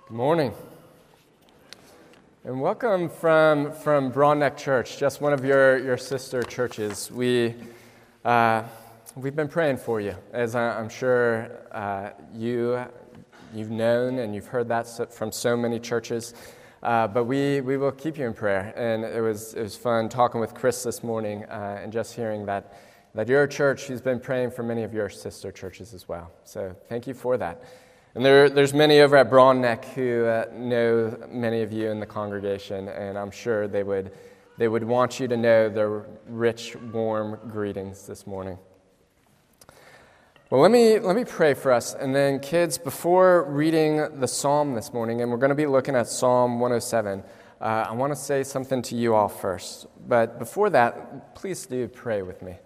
Good morning, and welcome from Broad Neck Church, just one of your sister churches. We've been praying for you, as I'm sure you've known and you've heard that from so many churches. But we will keep you in prayer, and it was fun talking with Chris this morning and just hearing that your church has been praying for many of your sister churches as well. So thank you for that. And there's many over at Broad Neck who know many of you in the congregation, and I'm sure they would want you to know their rich, warm greetings this morning. Well, let me pray for us, and then kids, before reading the psalm this morning, and we're going to be looking at Psalm 107, I want to say something to you all first. But before that, please do pray with me.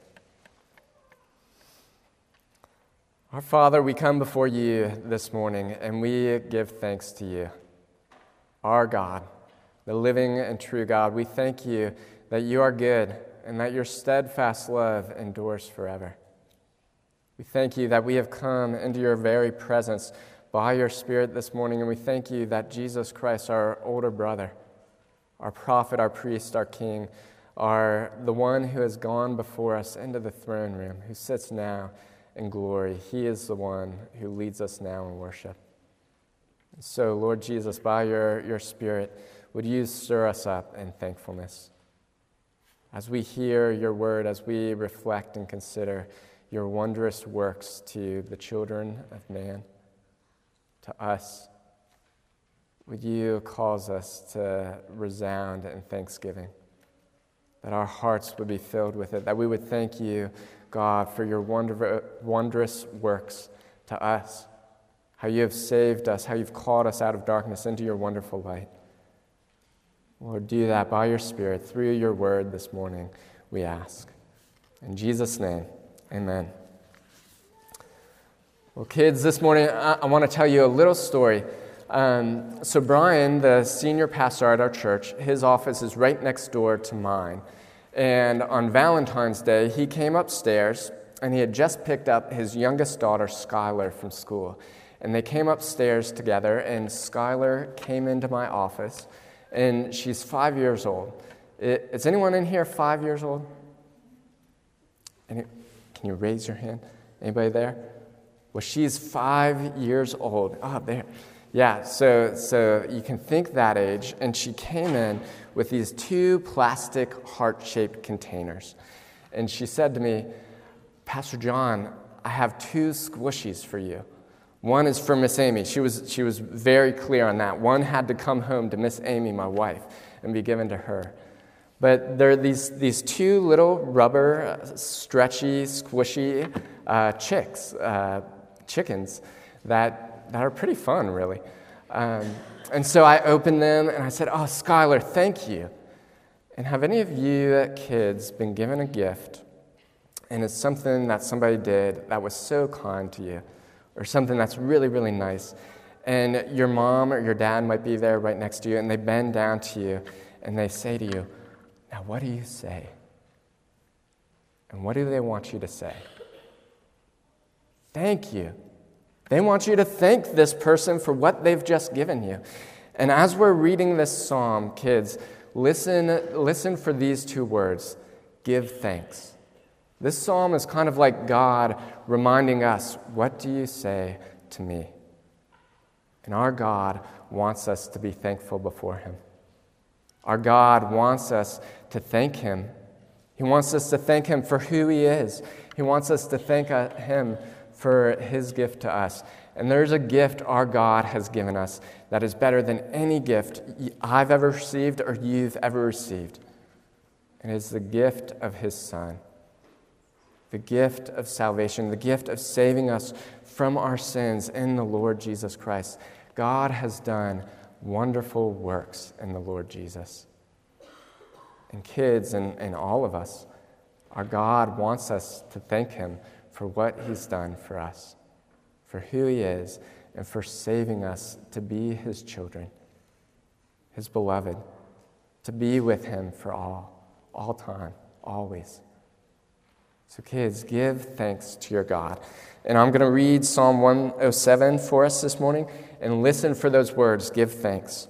Our Father, we come before you this morning, and we give thanks to you, our God, the living and true God. We thank you that you are good and that your steadfast love endures forever. We thank you that we have come into your very presence by your Spirit this morning, and we thank you that Jesus Christ, our older brother, our prophet, our priest, our king, are the one who has gone before us into the throne room, who sits now in glory. He is the one who leads us now in worship. And so, Lord Jesus, by your Spirit, would you stir us up in thankfulness as we hear your word, as we reflect and consider your wondrous works to the children of man, to us. Would you cause us to resound in thanksgiving, that our hearts would be filled with it, that we would thank you, God, for your wondrous works to us, how you have saved us, how you've called us out of darkness into your wonderful light. Lord, do that by your Spirit through your word this morning, we ask. In Jesus' name, amen. Well, kids, this morning I want to tell you a little story. So Brian, the senior pastor at our church, his office is right next door to mine. And on Valentine's Day, he came upstairs, and he had just picked up his youngest daughter, Skylar, from school. And they came upstairs together, and Skylar came into my office, and she's 5 years old. Is anyone in here 5 years old? Can you raise your hand? Anybody there? Well, she's 5 years old. Oh, there. Yeah, so you can think that age, and she came in with these two plastic heart-shaped containers. And she said to me, Pastor John, I have two squishies for you. One is for Miss Amy. She was very clear on that. One had to come home to Miss Amy, my wife, and be given to her. But there are these two little rubber, stretchy, squishy chickens that are pretty fun, really. And so I opened them, and I said, oh, Skylar, thank you. And have any of you kids been given a gift, and it's something that somebody did that was so kind to you, or something that's really, really nice, and your mom or your dad might be there right next to you, and they bend down to you, and they say to you, now what do you say? And what do they want you to say? Thank you. They want you to thank this person for what they've just given you. And as we're reading this psalm, kids, listen for these two words, give thanks. This psalm is kind of like God reminding us, what do you say to me? And our God wants us to be thankful before him. Our God wants us to thank him. He wants us to thank him for who he is. He wants us to thank him for his gift to us. And there's a gift our God has given us that is better than any gift I've ever received or you've ever received. And it's the gift of his Son, the gift of salvation, the gift of saving us from our sins in the Lord Jesus Christ. God has done wonderful works in the Lord Jesus. And kids and all of us, our God wants us to thank him for what he's done for us, for who he is, and for saving us to be his children, his beloved, to be with him for all time, always. So kids, give thanks to your God. And I'm going to read Psalm 107 for us this morning, and listen for those words, give thanks.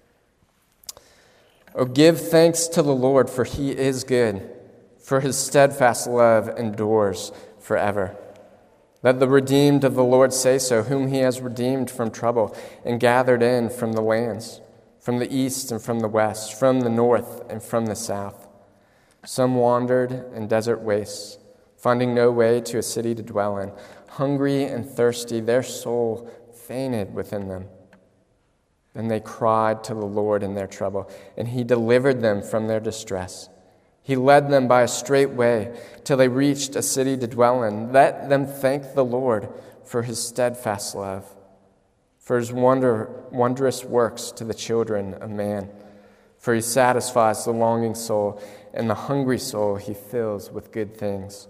Oh, give thanks to the Lord, for he is good, for his steadfast love endures forever. Let the redeemed of the Lord say so, whom he has redeemed from trouble and gathered in from the lands, from the east and from the west, from the north and from the south. Some wandered in desert wastes, finding no way to a city to dwell in. Hungry and thirsty, their soul fainted within them. Then they cried to the Lord in their trouble, and he delivered them from their distress. He led them by a straight way till they reached a city to dwell in. Let them thank the Lord for his steadfast love, for his wondrous works to the children of man. For he satisfies the longing soul, and the hungry soul he fills with good things.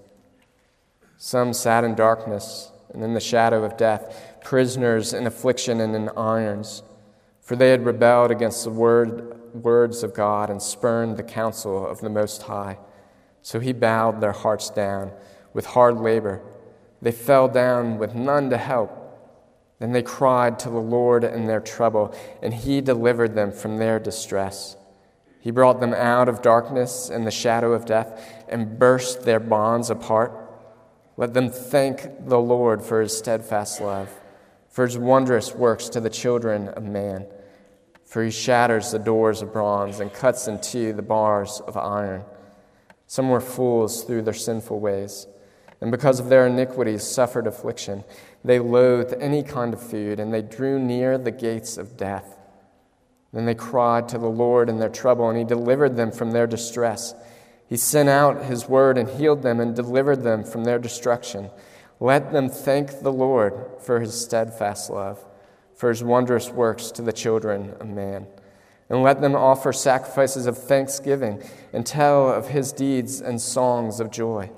Some sat in darkness and in the shadow of death, prisoners in affliction and in irons, for they had rebelled against the words of God and spurned the counsel of the Most High. So he bowed their hearts down with hard labor. They fell down with none to help. Then they cried to the Lord in their trouble, and he delivered them from their distress. He brought them out of darkness and the shadow of death and burst their bonds apart. Let them thank the Lord for his steadfast love, for his wondrous works to the children of man. For he shatters the doors of bronze and cuts in two the bars of iron. Some were fools through their sinful ways, and because of their iniquities suffered affliction. They loathed any kind of food, and they drew near the gates of death. Then they cried to the Lord in their trouble, and he delivered them from their distress. He sent out his word and healed them and delivered them from their destruction. Let them thank the Lord for his steadfast love, for his wondrous works to the children of man. And let them offer sacrifices of thanksgiving and tell of his deeds and songs of joy.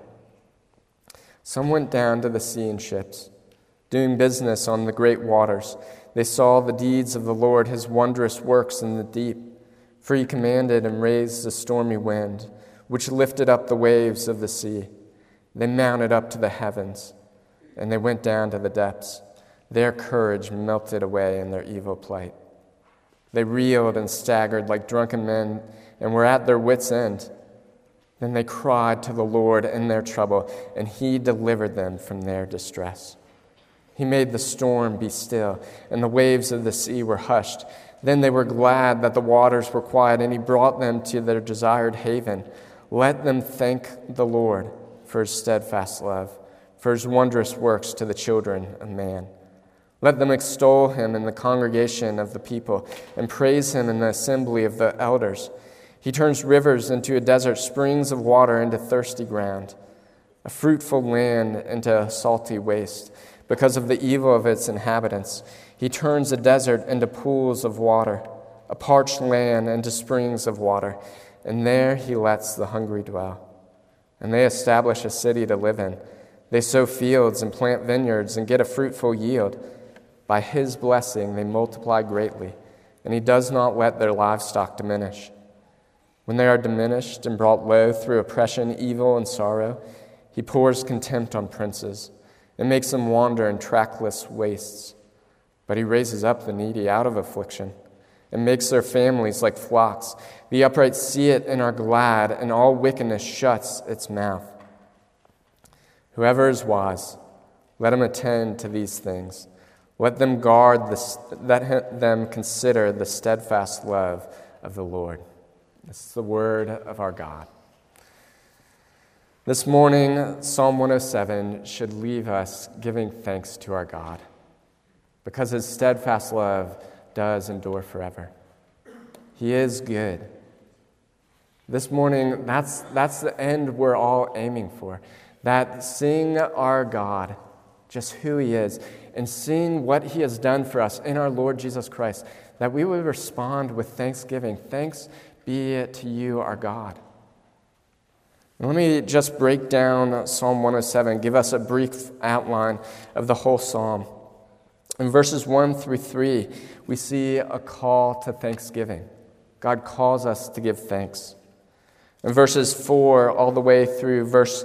Some went down to the sea in ships, doing business on the great waters. They saw the deeds of the Lord, his wondrous works in the deep. For he commanded and raised the stormy wind, which lifted up the waves of the sea. They mounted up to the heavens, and they went down to the depths. Their courage melted away in their evil plight. They reeled and staggered like drunken men and were at their wits' end. Then they cried to the Lord in their trouble, and he delivered them from their distress. He made the storm be still, and the waves of the sea were hushed. Then they were glad that the waters were quiet, and he brought them to their desired haven. Let them thank the Lord for his steadfast love, for his wondrous works to the children of man. Let them extol him in the congregation of the people and praise him in the assembly of the elders. He turns rivers into a desert, springs of water into thirsty ground, a fruitful land into a salty waste. Because of the evil of its inhabitants, he turns a desert into pools of water, a parched land into springs of water. And there he lets the hungry dwell. And they establish a city to live in. They sow fields and plant vineyards and get a fruitful yield. By his blessing they multiply greatly, and he does not let their livestock diminish. When they are diminished and brought low through oppression, evil, and sorrow, he pours contempt on princes and makes them wander in trackless wastes. But he raises up the needy out of affliction and makes their families like flocks. The upright see it and are glad, and all wickedness shuts its mouth. Whoever is wise, let him attend to these things. Let them let them consider the steadfast love of the Lord. This is the word of our God. This morning, Psalm 107 should leave us giving thanks to our God, because his steadfast love does endure forever. He is good. This morning, that's the end we're all aiming for. That seeing our God, just who he is, and seeing what he has done for us in our Lord Jesus Christ, that we would respond with thanksgiving. Thanks be to you, our God. Let me just break down Psalm 107, give us a brief outline of the whole psalm. In verses 1 through 3, we see a call to thanksgiving. God calls us to give thanks. In verses 4 all the way through verse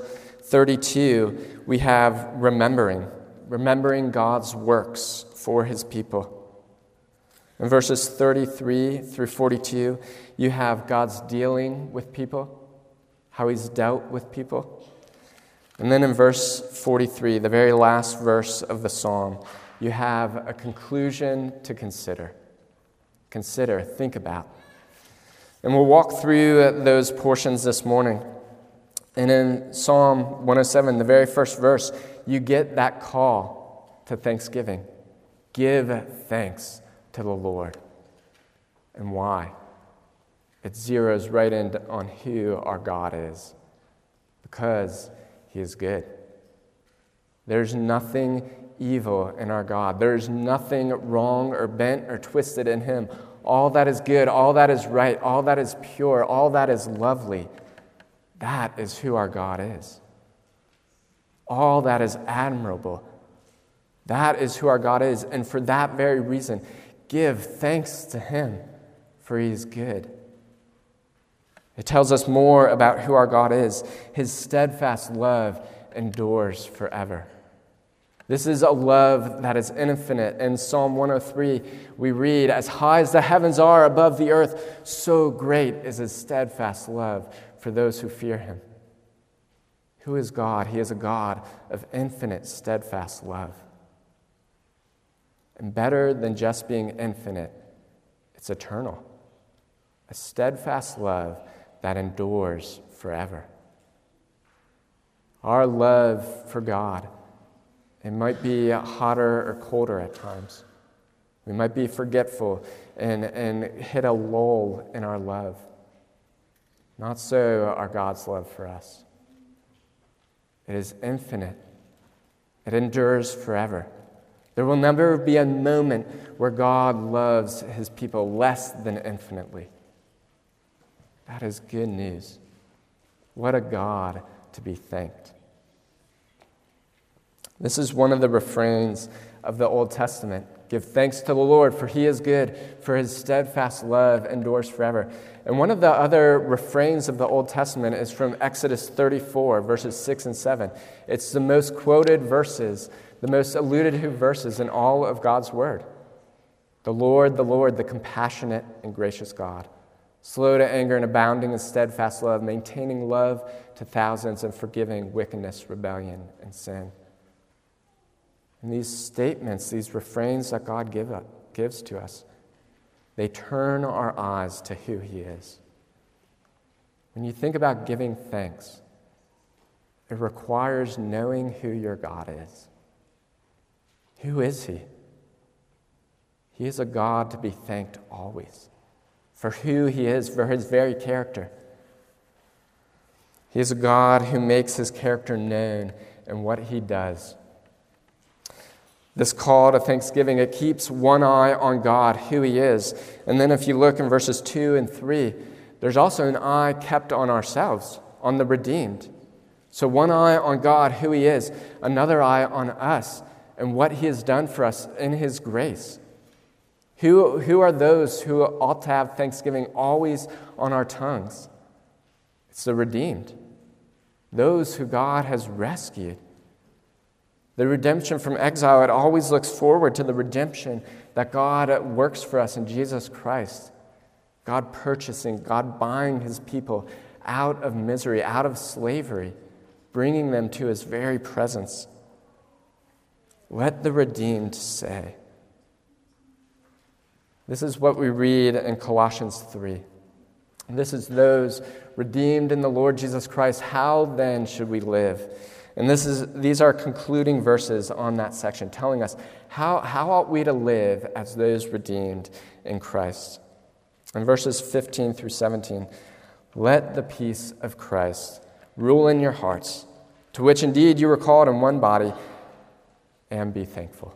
32, we have remembering God's works for his people. In verses 33 through 42, you have God's dealing with people, how he's dealt with people. And then in verse 43, the very last verse of the psalm, you have a conclusion to consider. Consider, think about. And we'll walk through those portions this morning. And in Psalm 107, the very first verse, you get that call to thanksgiving. Give thanks to the Lord. And why? It zeroes right in on who our God is. Because he is good. There's nothing evil in our God. There's nothing wrong or bent or twisted in him. All that is good, all that is right, all that is pure, all that is lovely, that is who our God is. All that is admirable, that is who our God is. And for that very reason, give thanks to him, for he is good. It tells us more about who our God is. His steadfast love endures forever. This is a love that is infinite. In Psalm 103, we read, "As high as the heavens are above the earth, so great is his steadfast love for those who fear him." Who is God? He is a God of infinite, steadfast love. And better than just being infinite, it's eternal. A steadfast love that endures forever. Our love for God, it might be hotter or colder at times. We might be forgetful and hit a lull in our love. Not so our God's love for us. It is infinite. It endures forever. There will never be a moment where God loves his people less than infinitely. That is good news. What a God to be thanked. This is one of the refrains of the Old Testament. Give thanks to the Lord, for he is good, for his steadfast love endures forever. And one of the other refrains of the Old Testament is from Exodus 34, verses 6 and 7. It's the most quoted verses, the most alluded to verses in all of God's word. The Lord, the compassionate and gracious God, slow to anger and abounding in steadfast love, maintaining love to thousands and forgiving wickedness, rebellion, and sin. And these statements, these refrains that God gives to us, they turn our eyes to who he is. When you think about giving thanks, it requires knowing who your God is. Who is he? He is a God to be thanked always for who he is, for his very character. He is a God who makes his character known in what he does. This call to thanksgiving, it keeps one eye on God, who he is. And then if you look in verses 2 and 3, there's also an eye kept on ourselves, on the redeemed. So one eye on God, who he is, another eye on us and what he has done for us in his grace. Who are those who ought to have thanksgiving always on our tongues? It's the redeemed, those who God has rescued. The redemption from exile, it always looks forward to the redemption that God works for us in Jesus Christ. God purchasing, God buying his people out of misery, out of slavery, bringing them to his very presence. Let the redeemed say. This is what we read in Colossians 3. This is those redeemed in the Lord Jesus Christ. How then should we live? And these are concluding verses on that section, telling us how ought we to live as those redeemed in Christ. In verses 15 through 17, let the peace of Christ rule in your hearts, to which indeed you were called in one body, and be thankful.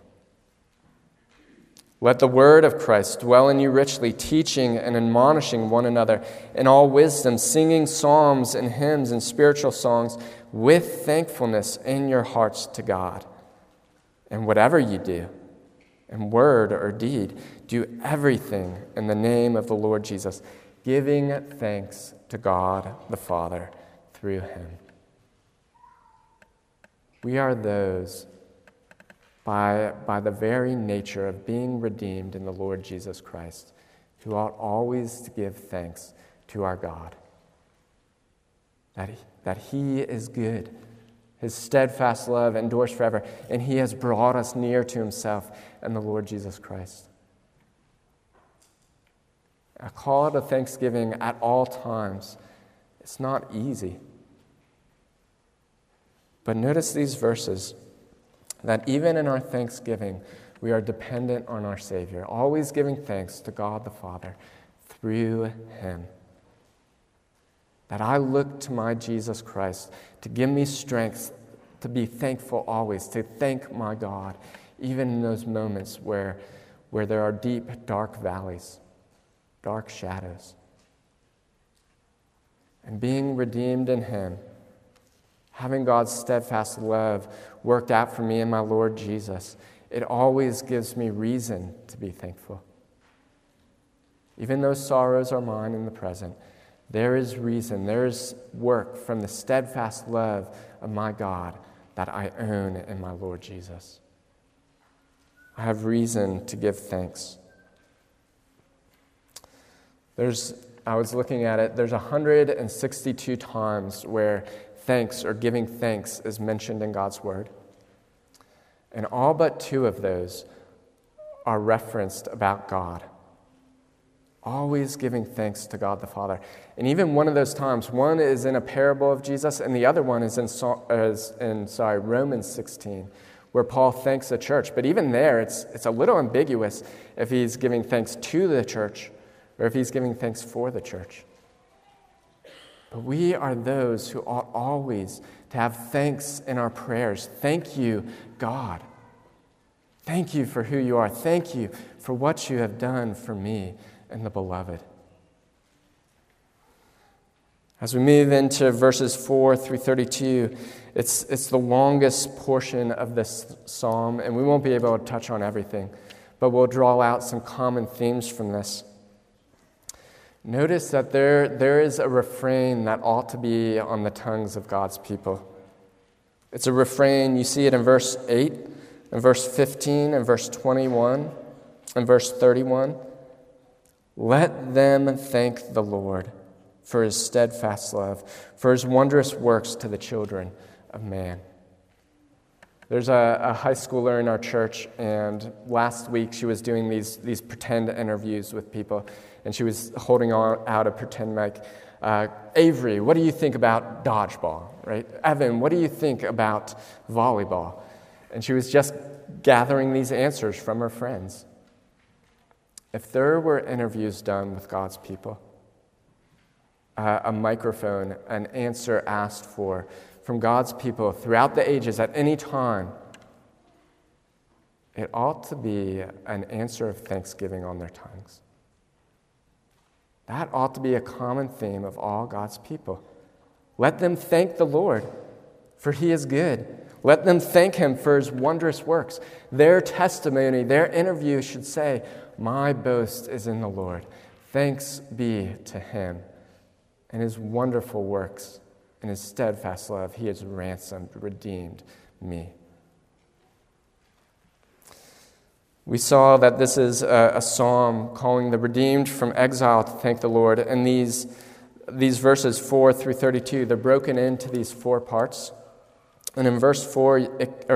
Let the word of Christ dwell in you richly, teaching and admonishing one another in all wisdom, singing psalms and hymns and spiritual songs with thankfulness in your hearts to God. And whatever you do, in word or deed, do everything in the name of the Lord Jesus, giving thanks to God the Father through him. We are those by the very nature of being redeemed in the Lord Jesus Christ, who ought always to give thanks to our God. That He is good. His steadfast love endures forever, and He has brought us near to Himself and the Lord Jesus Christ. A call to thanksgiving at all times. It's not easy. But notice these verses, that even in our thanksgiving, we are dependent on our Savior, always giving thanks to God the Father through Him. That I look to my Jesus Christ to give me strength to be thankful always, to thank my God, even in those moments where there are deep, dark valleys, dark shadows. And being redeemed in Him, having God's steadfast love worked out for me in my Lord Jesus, it always gives me reason to be thankful. Even though sorrows are mine in the present, there is reason, there is work from the steadfast love of my God that I own in my Lord Jesus. I have reason to give thanks. I was looking at it, there's 162 times where thanks or giving thanks is mentioned in God's Word. And all but 2 of those are referenced about God. Always giving thanks to God the Father. And even one of those times, one is in a parable of Jesus, and the other one is in Romans 16, where Paul thanks the church. But even there, it's a little ambiguous if he's giving thanks to the church or if he's giving thanks for the church. But we are those who ought always to have thanks in our prayers. Thank you, God. Thank you for who you are. Thank you for what you have done for me and the beloved. As we move into verses 4 through 32, it's the longest portion of this psalm, and we won't be able to touch on everything, but we'll draw out some common themes from this. Notice that there is a refrain that ought to be on the tongues of God's people. It's a refrain, you see it in verse 8, in verse 15, in verse 21, and verse 31. Let them thank the Lord for His steadfast love, for His wondrous works to the children of man. There's a high schooler in our church, and last week she was doing these pretend interviews with people, and she was holding out a pretend mic. Avery, what do you think about dodgeball? Right? Evan, what do you think about volleyball? And she was just gathering these answers from her friends. If there were interviews done with God's people, a microphone, an answer asked for from God's people throughout the ages at any time, it ought to be an answer of thanksgiving on their tongues. That ought to be a common theme of all God's people. Let them thank the Lord, for He is good. Let them thank Him for His wondrous works. Their testimony, their interview should say, my boast is in the Lord. Thanks be to Him and His wonderful works and His steadfast love. He has ransomed, redeemed me. We saw that this is a psalm calling the redeemed from exile to thank the Lord. And these verses 4 through 32, they're broken into these 4 parts. And in verse 3,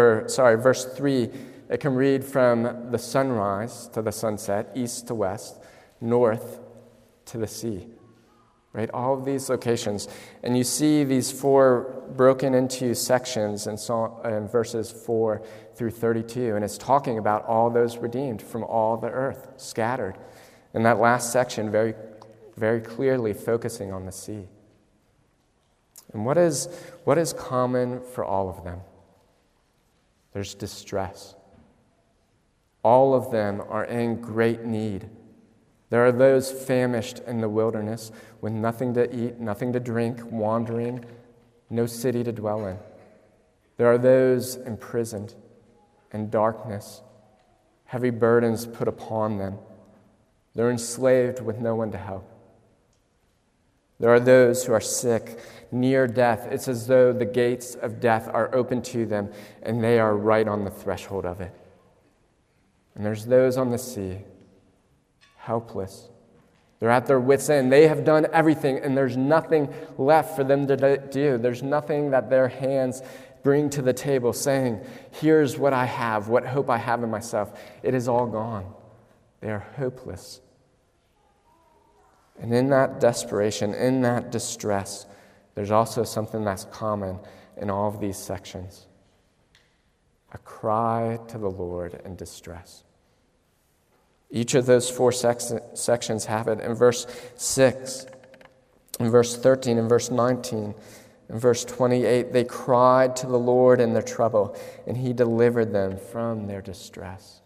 it can read from the sunrise to the sunset, east to west, north to the sea. Right? All of these locations. And you see these 4 broken into sections in verses 4 through 32. And it's talking about all those redeemed from all the earth, scattered. And that last section very, very clearly focusing on the sea. And what is common for all of them? There's distress. All of them are in great need. There are those famished in the wilderness with nothing to eat, nothing to drink, wandering, no city to dwell in. There are those imprisoned in darkness, heavy burdens put upon them. They're enslaved with no one to help. There are those who are sick, near death. It's as though the gates of death are open to them, and they are right on the threshold of it. And there's those on the sea, helpless. They're at their wits' end. They have done everything, and there's nothing left for them to do. There's nothing that their hands bring to the table saying, here's what I have, what hope I have in myself. It is all gone. They are hopeless. And in that desperation, in that distress, there's also something that's common in all of these sections. A cry to the Lord in distress. Each of those four sections have it. In verse 6, in verse 13, in verse 19, in verse 28, they cried to the Lord in their trouble, and he delivered them from their distress.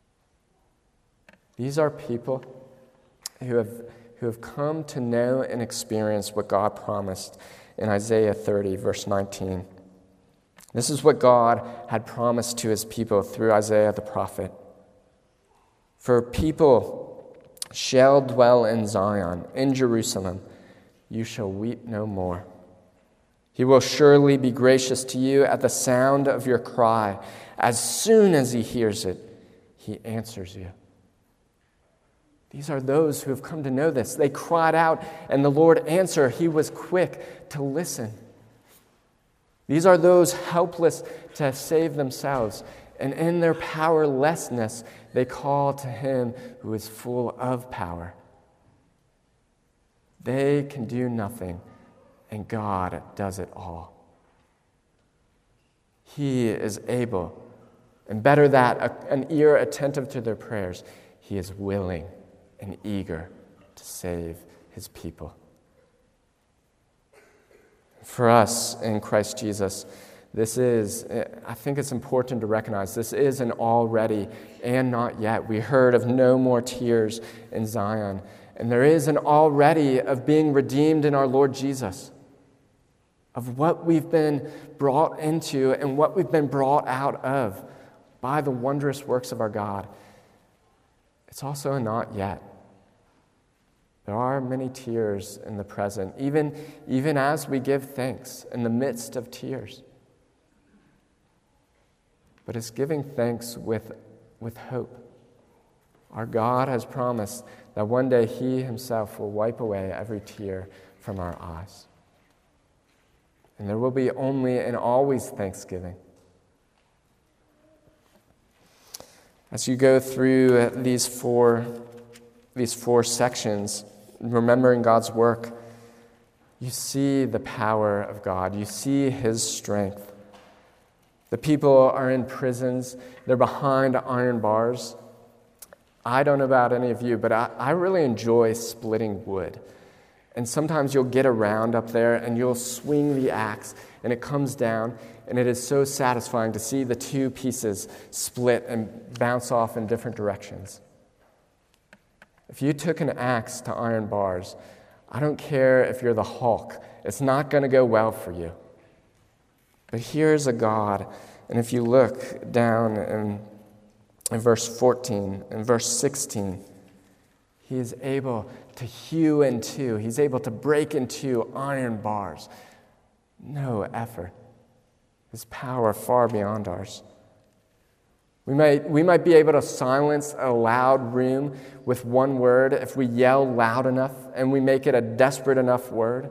These are people who have come to know and experience what God promised in Isaiah 30, verse 19. This is what God had promised to his people through Isaiah the prophet. For people shall dwell in Zion, in Jerusalem. You shall weep no more. He will surely be gracious to you at the sound of your cry. As soon as he hears it, he answers you. These are those who have come to know this. They cried out, and the Lord answered. He was quick to listen. These are those helpless to save themselves, and in their powerlessness, they call to him who is full of power. They can do nothing, and God does it all. He is able, and better that, an ear attentive to their prayers. He is willing and eager to save his people. For us in Christ Jesus, I think it's important to recognize, this is an already and not yet. We heard of no more tears in Zion, and there is an already of being redeemed in our Lord Jesus, of what we've been brought into and what we've been brought out of by the wondrous works of our God. It's also a not yet. There are many tears in the present, even as we give thanks in the midst of tears. But it's giving thanks with hope. Our God has promised that one day he himself will wipe away every tear from our eyes. And there will be only and always thanksgiving. As you go through these four sections, remembering God's work, you see the power of God. You see his strength. The people are in prisons. They're behind iron bars. I don't know about any of you, but I really enjoy splitting wood. And sometimes you'll get around up there and you'll swing the axe and it comes down, and it is so satisfying to see the two pieces split and bounce off in different directions. If you took an axe to iron bars, I don't care if you're the Hulk, it's not going to go well for you. But here's a God, and if you look down in verse 14, in verse 16, he is able to hew in two. He's able to break into iron bars. No effort. His power far beyond ours. We might be able to silence a loud room with one word if we yell loud enough and we make it a desperate enough word.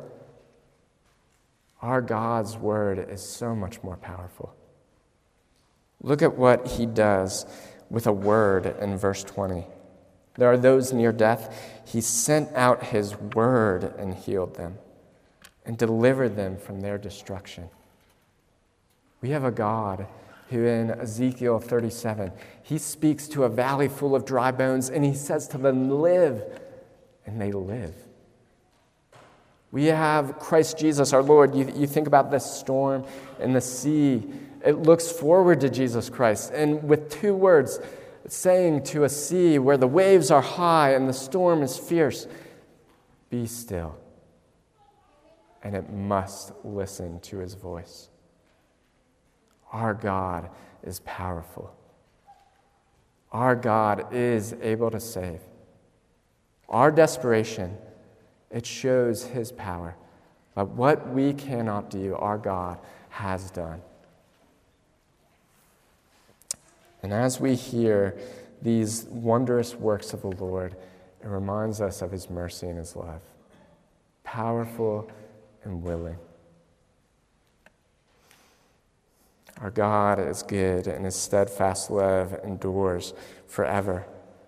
Our God's word is so much more powerful. Look at what he does with a word in verse 20. There are those near death. He sent out his word and healed them and delivered them from their destruction. We have a God who in Ezekiel 37, he speaks to a valley full of dry bones and he says to them, live, and they live. We have Christ Jesus, our Lord. You think about this storm and the sea. It looks forward to Jesus Christ. And with two words, saying to a sea where the waves are high and the storm is fierce, be still. And it must listen to his voice. Our God is powerful. Our God is able to save. Our desperation It shows his power. But what we cannot do, our God has done. And as we hear these wondrous works of the Lord, it reminds us of his mercy and his love. Powerful and willing. Our God is good, and his steadfast love endures forever.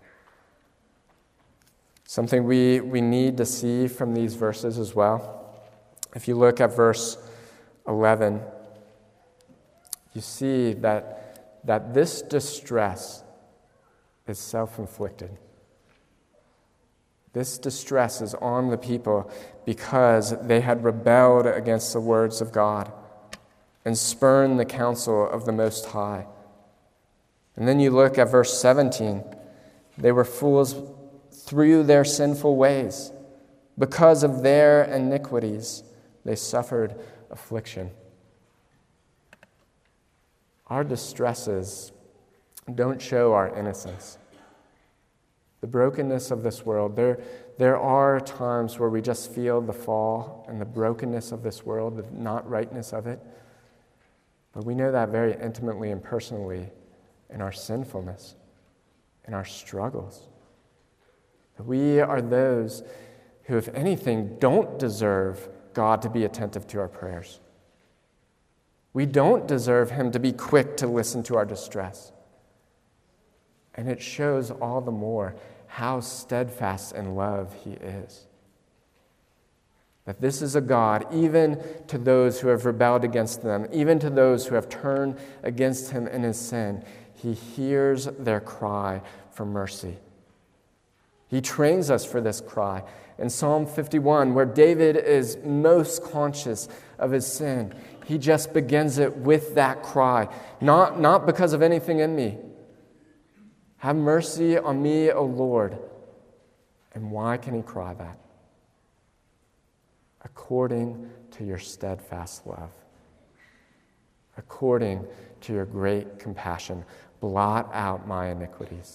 Something we need to see from these verses as well. If you look at verse 11, you see that this distress is self-inflicted. This distress is on the people because they had rebelled against the words of God and spurned the counsel of the Most High. And then you look at verse 17. They were fools through their sinful ways. Because of their iniquities, they suffered affliction. Our distresses don't show our innocence. The brokenness of this world, there are times where we just feel the fall and the brokenness of this world, the not rightness of it. But we know that very intimately and personally in our sinfulness, in our struggles. We are those who, if anything, don't deserve God to be attentive to our prayers. We don't deserve him to be quick to listen to our distress. And it shows all the more how steadfast in love he is. That this is a God, even to those who have rebelled against them, even to those who have turned against him in his sin, he hears their cry for mercy. He trains us for this cry. In Psalm 51, where David is most conscious of his sin, he just begins it with that cry, not because of anything in me. Have mercy on me, O Lord. And why can he cry that? According to your steadfast love. According to your great compassion, blot out my iniquities.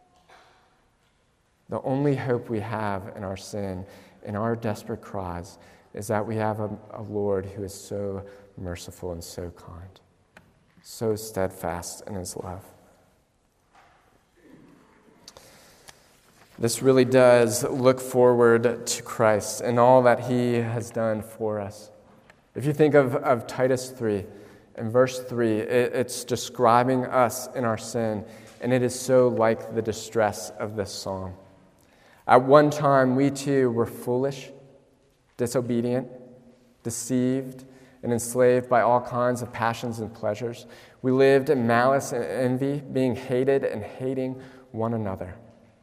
The only hope we have in our sin, in our desperate cries, is that we have a Lord who is so merciful and so kind, so steadfast in his love. This really does look forward to Christ and all that he has done for us. If you think of Titus 3, in verse 3, it's describing us in our sin, and it is so like the distress of this psalm. At one time, we too were foolish, disobedient, deceived, and enslaved by all kinds of passions and pleasures. We lived in malice and envy, being hated and hating one another.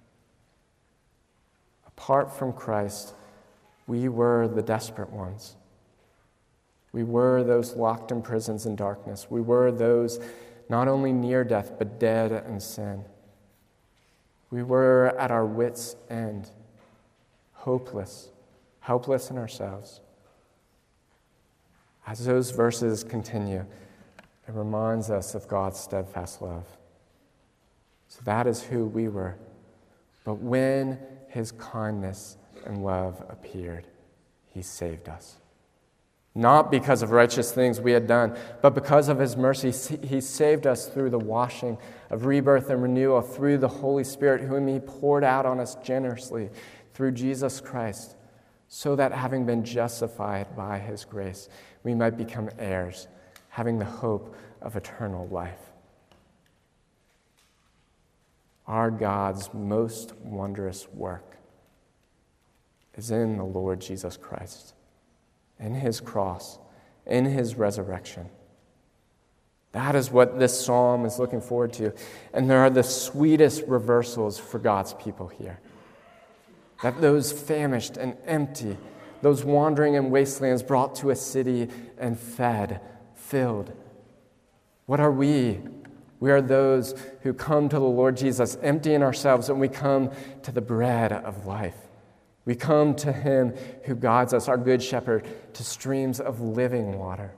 Apart from Christ, we were the desperate ones. We were those locked in prisons in darkness. We were those not only near death, but dead in sin. We were at our wits' end, hopeless, helpless in ourselves. As those verses continue, it reminds us of God's steadfast love. So that is who we were. But when his kindness and love appeared, he saved us. Not because of righteous things we had done, but because of his mercy, he saved us through the washing of rebirth and renewal, through the Holy Spirit, whom he poured out on us generously through Jesus Christ, so that having been justified by his grace, we might become heirs, having the hope of eternal life. Our God's most wondrous work is in the Lord Jesus Christ, in his cross, in his resurrection. That is what this psalm is looking forward to. And there are the sweetest reversals for God's people here. That those famished and empty, those wandering in wastelands brought to a city and fed, filled. What are we? We are those who come to the Lord Jesus, emptying ourselves, and we come to the bread of life. We come to him who guides us, our good shepherd, to streams of living water.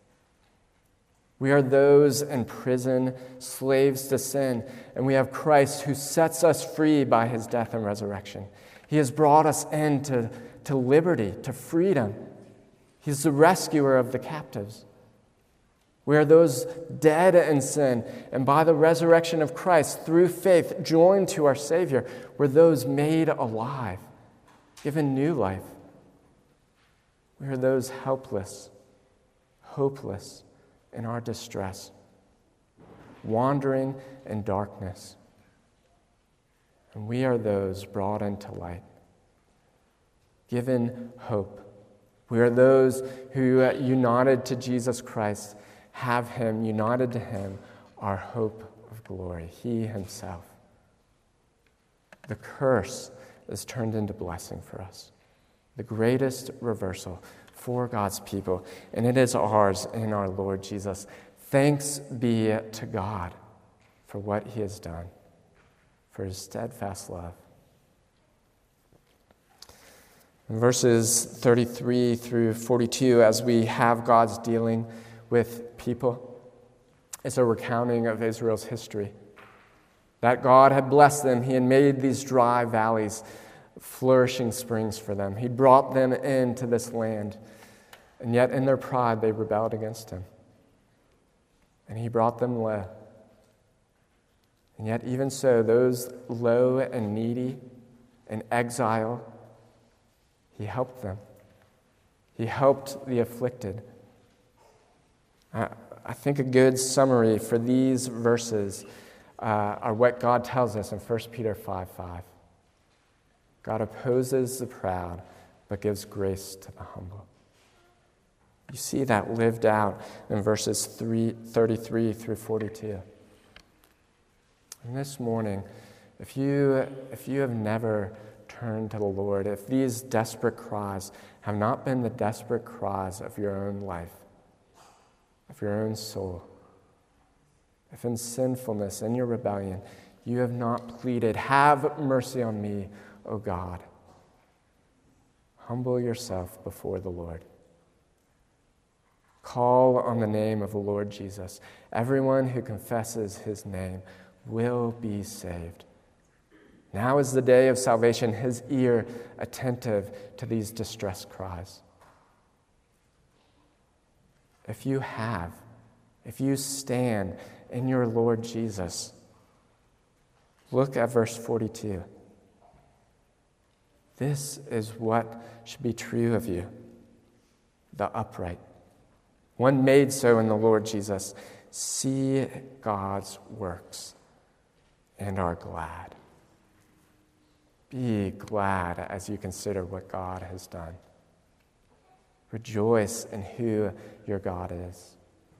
We are those in prison, slaves to sin, and we have Christ who sets us free by his death and resurrection. He has brought us into liberty, to freedom. He's the rescuer of the captives. We are those dead in sin, and by the resurrection of Christ, through faith, joined to our Savior, we're those made alive, given new life. We are those helpless, hopeless in our distress, wandering in darkness. And we are those brought into light, given hope. We are those who, united to Jesus Christ, have him, united to him, our hope of glory, he himself. The curse is turned into blessing for us, the greatest reversal for God's people, and it is ours in our Lord Jesus. Thanks be to God for what he has done, for his steadfast love. In verses 33 through 42, as we have God's dealing with people, it's a recounting of Israel's history. That God had blessed them. He had made these dry valleys flourishing springs for them. He brought them into this land. And yet in their pride, they rebelled against him. And he brought them low. And yet even so, those low and needy and exile, he helped them. He helped the afflicted. I think a good summary for these verses are what God tells us in 1 Peter 5:5. God opposes the proud, but gives grace to the humble. You see that lived out in verses 33 through 42. And this morning, if you have never turned to the Lord, if these desperate cries have not been the desperate cries of your own life, of your own soul, if in sinfulness, in your rebellion, you have not pleaded, "Have mercy on me, O God," humble yourself before the Lord. Call on the name of the Lord Jesus. Everyone who confesses his name will be saved. Now is the day of salvation, his ear attentive to these distress cries. If you stand in your Lord Jesus, look at verse 42. This is what should be true of you, the upright, one made so in the Lord Jesus. See God's works and are glad. Be glad as you consider what God has done. Rejoice in who your God is.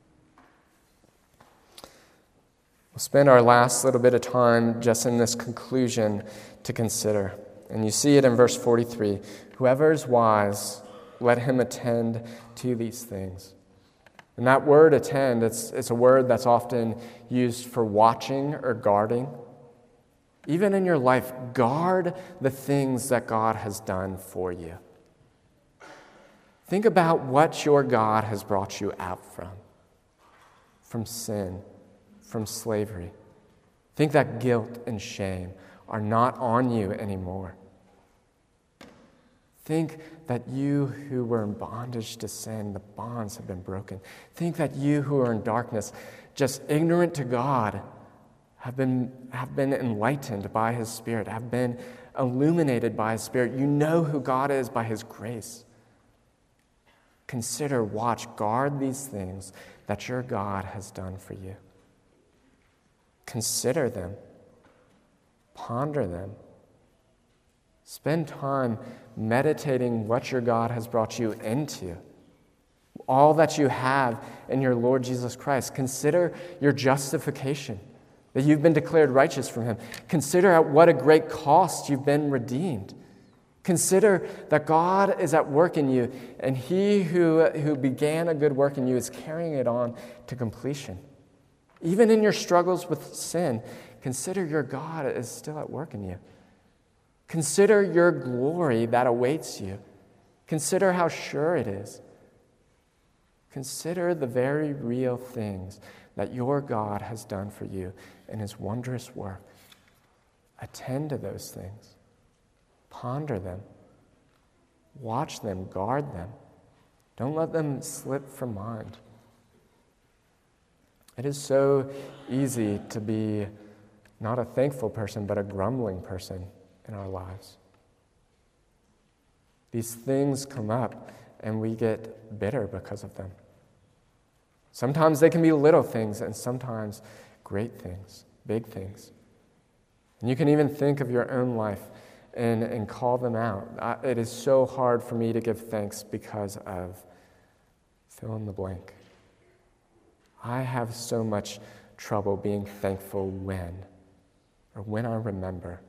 We'll spend our last little bit of time just in this conclusion to consider. And you see it in verse 43. Whoever is wise, let him attend to these things. And that word attend, it's a word that's often used for watching or guarding. Even in your life, guard the things that God has done for you. Think about what your God has brought you out from sin, from slavery. Think that guilt and shame are not on you anymore. Think that you who were in bondage to sin, the bonds have been broken. Think that you who are in darkness, just ignorant to God, have been enlightened by his Spirit, have been illuminated by his Spirit. You know who God is by his grace. Consider, watch, guard these things that your God has done for you. Consider them. Ponder them. Spend time meditating what your God has brought you into. All that you have in your Lord Jesus Christ. Consider your justification, that you've been declared righteous from him. Consider at what a great cost you've been redeemed. Consider that God is at work in you, and he who began a good work in you is carrying it on to completion. Even in your struggles with sin, consider your God is still at work in you. Consider your glory that awaits you. Consider how sure it is. Consider the very real things that your God has done for you in his wondrous work. Attend to those things. Ponder them. Watch them, guard them. Don't let them slip from mind. It is so easy to be not a thankful person, but a grumbling person in our lives. These things come up, and we get bitter because of them. Sometimes they can be little things, and sometimes great things, big things. And you can even think of your own life and call them out. It is so hard for me to give thanks because of fill in the blank. I have so much trouble being thankful when I remember.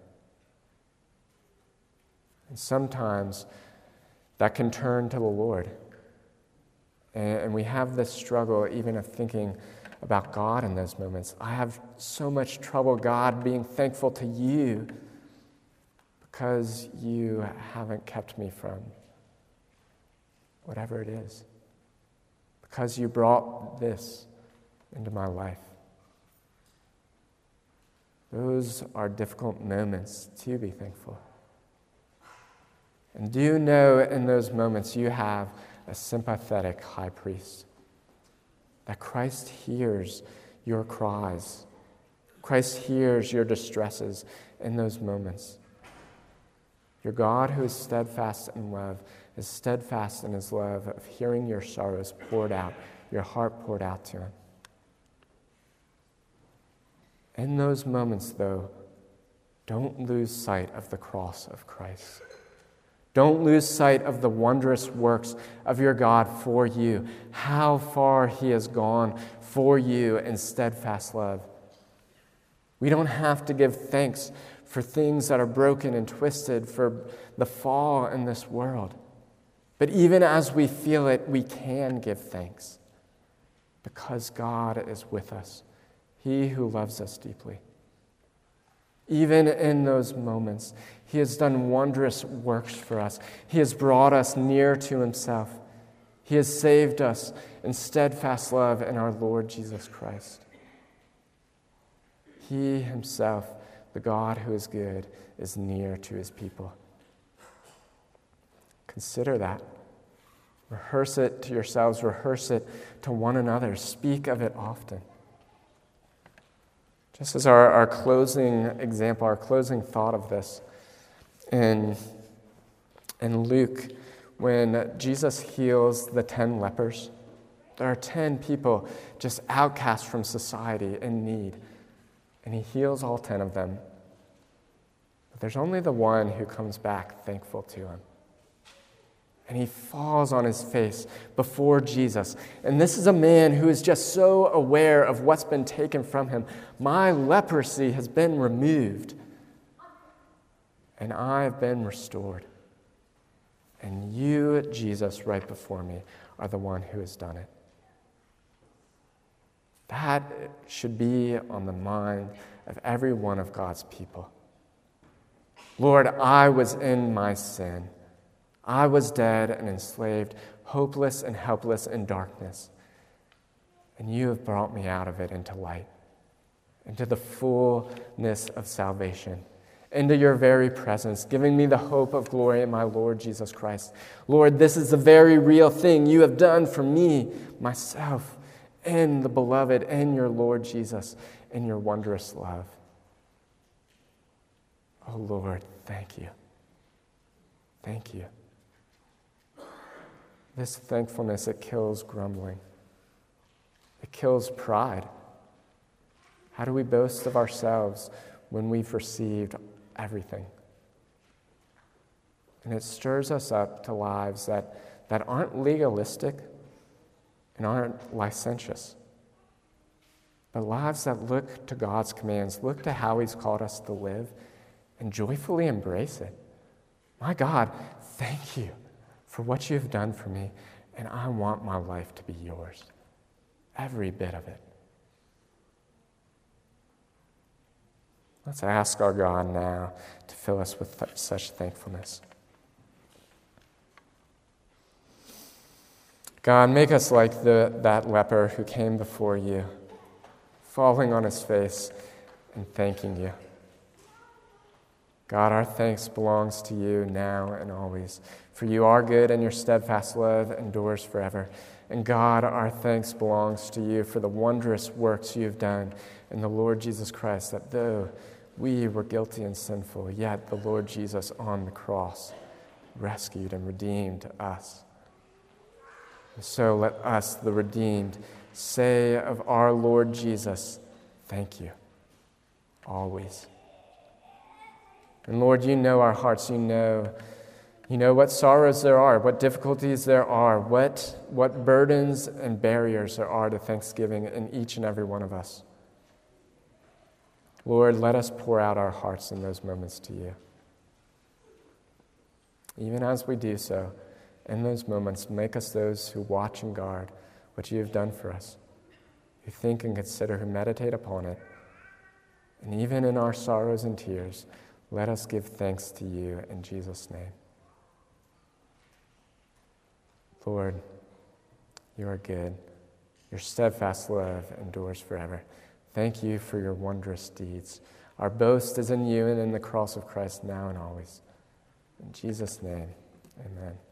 And sometimes that can turn to the Lord. And we have this struggle even of thinking about God in those moments. I have so much trouble, God, being thankful to you because you haven't kept me from whatever it is. Because you brought this into my life. Those are difficult moments to be thankful. And do know in those moments you have a sympathetic high priest. That Christ hears your cries. Christ hears your distresses in those moments. Your God, who is steadfast in love, is steadfast in his love of hearing your sorrows poured out, your heart poured out to him. In those moments, though, don't lose sight of the cross of Christ. Don't lose sight of the wondrous works of your God for you, how far he has gone for you in steadfast love. We don't have to give thanks for things that are broken and twisted, for the fall in this world. But even as we feel it, we can give thanks because God is with us, he who loves us deeply. Even in those moments, he has done wondrous works for us. He has brought us near to himself. He has saved us in steadfast love in our Lord Jesus Christ. He himself, the God who is good, is near to his people. Consider that. Rehearse it to yourselves. Rehearse it to one another. Speak of it often. Just as our closing example, our closing thought of this, in Luke, when Jesus heals the 10 lepers, there are 10 people just outcast from society in need, and he heals all 10 of them. But there's only the one who comes back thankful to him. And he falls on his face before Jesus. And this is a man who is just so aware of what's been taken from him. My leprosy has been removed, and I have been restored. And you, Jesus, right before me, are the one who has done it. That should be on the mind of every one of God's people. Lord, I was in my sin. I was dead and enslaved, hopeless and helpless in darkness. And you have brought me out of it into light, into the fullness of salvation, into your very presence, giving me the hope of glory in my Lord Jesus Christ. Lord, this is the very real thing you have done for me, myself, and the beloved, and your Lord Jesus, in your wondrous love. Oh Lord, thank you. Thank you. This thankfulness, it kills grumbling. It kills pride. How do we boast of ourselves when we've received everything? And it stirs us up to lives that aren't legalistic and aren't licentious, but lives that look to God's commands, look to how he's called us to live, and joyfully embrace it. My God, thank you for what you have done for me, and I want my life to be yours, every bit of it. Let's ask our God now to fill us with such thankfulness. God, make us like that leper who came before you, falling on his face and thanking you. God, our thanks belongs to you now and always. For you are good, and your steadfast love endures forever. And God, our thanks belongs to you for the wondrous works you have done in the Lord Jesus Christ, that though we were guilty and sinful, yet the Lord Jesus on the cross rescued and redeemed us. And so let us, the redeemed, say of our Lord Jesus, thank you, always. And Lord, you know our hearts. You know what sorrows there are, what difficulties there are, what burdens and barriers there are to thanksgiving in each and every one of us. Lord, let us pour out our hearts in those moments to you. Even as we do so, in those moments, make us those who watch and guard what you have done for us, who think and consider, who meditate upon it. And even in our sorrows and tears, let us give thanks to you in Jesus' name. Lord, you are good. Your steadfast love endures forever. Thank you for your wondrous deeds. Our boast is in you and in the cross of Christ now and always. In Jesus' name, amen.